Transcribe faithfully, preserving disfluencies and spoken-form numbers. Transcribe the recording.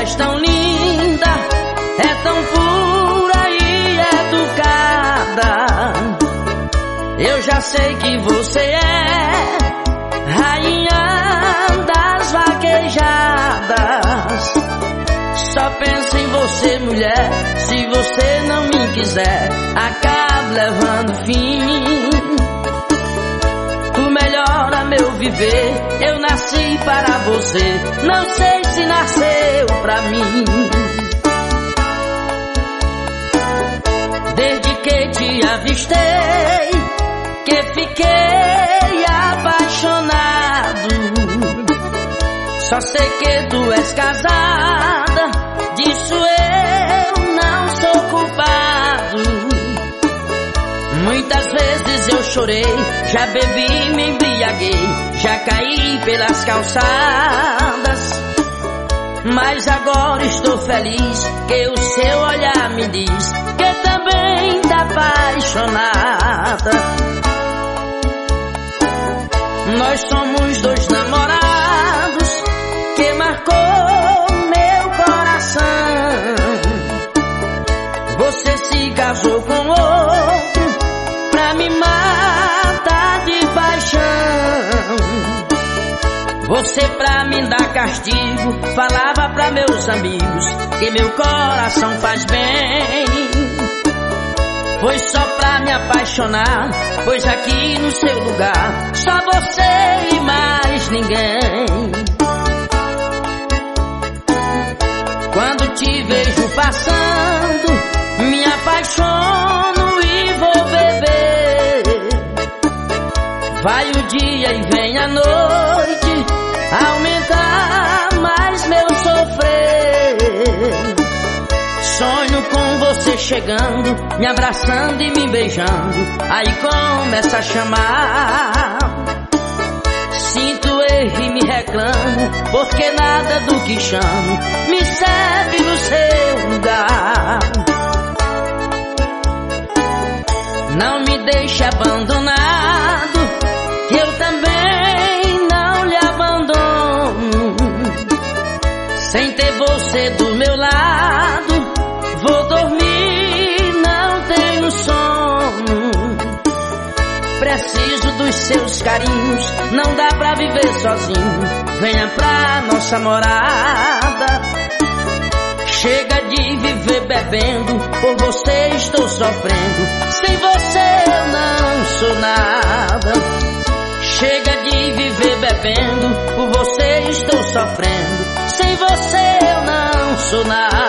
és tão linda, é tão pura e educada. Eu já sei que você é rainha das vaquejadas. Só penso em você, mulher, se você não me quiser, acabo levando fim. Tu melhora meu viver, eu nasci para você, não sei se nasceu pra mim. Desde que te avistei, que fiquei apaixonado. Só sei que tu és casada, disso eu não sou culpado. Muitas vezes eu chorei, já bebi, me embriaguei, já caí pelas calçadas. Mas agora estou feliz, que o seu olhar me diz que também tá apaixonada. Nós somos dois namorados que marcou meu coração. Você se casou com outro pra me matar de paixão. Você pra me dar castigo falava pra meus amigos que meu coração faz bem. Foi só pra me apaixonar, pois aqui no seu lugar só você e mais ninguém. Quando te vejo passando, me apaixono e vou beber. Vai o dia e vem a noite, aumentar mais meu sofrer. Sonho com você chegando, me abraçando e me beijando, aí começa a chamar. Sinto erro e me reclamo, porque nada do que chamo me serve no seu lugar. Não me deixe abandonado, que eu também não lhe abandono. Sem ter você do meu lado, vou dormir, não tenho sono. Preciso dos seus carinhos, não dá pra viver sozinho. Venha pra nossa morada. Chega de viver bebendo, por você estou sofrendo. Sem você eu não sou nada. Chega de viver bebendo, por você estou sofrendo. Sem você eu não sou nada.